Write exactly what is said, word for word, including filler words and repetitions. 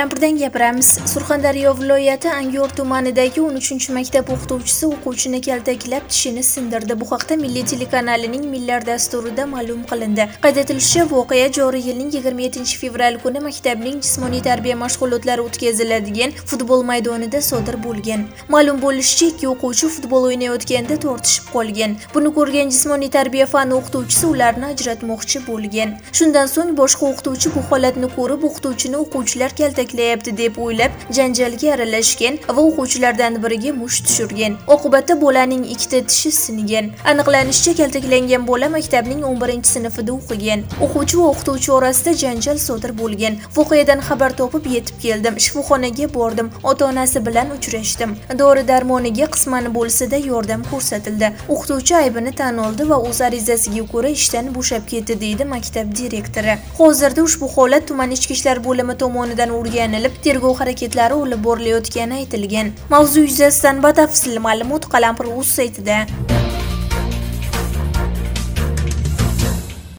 Qalampirdan gapiramiz. Surxondaryo viloyati Angor tumanidagi o'n uchinchi maktab o'qituvchisi o'quvchini kaltaklab tishini sindirdi. Bu haqda Milliy telekanalining Millar dasturida ma'lum qilindi. Qayd etilishicha, voqea joriy yilning yigirma yettinchi fevral kuni maktabning jismoniy tarbiya mashg'ulotlari o'tkaziladigan futbol maydonida sodir bo'lgan. Ma'lum bo'lishicha, ikki o'quvchi futbol o'ynayotganda tortishib qolgan. Buni ko'rgan jismoniy tarbiya fani o'qituvchisi ularni ajratmoqchi bo'lgan. Shundan so'ng boshqa o'qituvchi bu holatni ko'rib, o'qituvchini o'quvchilar kaltaklayapti deb o'ylab janjalga aralashgan va o'quvchilardan biriga musht tushirgan. Oqibatda bolaning ikkita tishi singan. Aniqlanishicha, kaltaklangan bola maktabning o'n birinchi sinfida o'qigan. O'quvchi va o'qituvchi orasida janjal sodir bo'lgan. Voqeadan xabar topib yetib keldim. Shifoxonaga bordim. Ota-onasi bilan uchrashdim. Dori-darmoniga qisman bo'lsa-da yordam ko'rsatildi. O'qituvchi aybini tan oldi va o'z arizasiga ko'ra ishdan bo'shab ketdi, deydi maktab direktori. Hozirda ushbu holat tuman ichki ishlar bo'limi tomonidan o'rganilib, tergov harakatlari olib borilayotgani aytilgan. Mavzu yuzasidan batafsil ma'lumot Qalampir.uz saytida.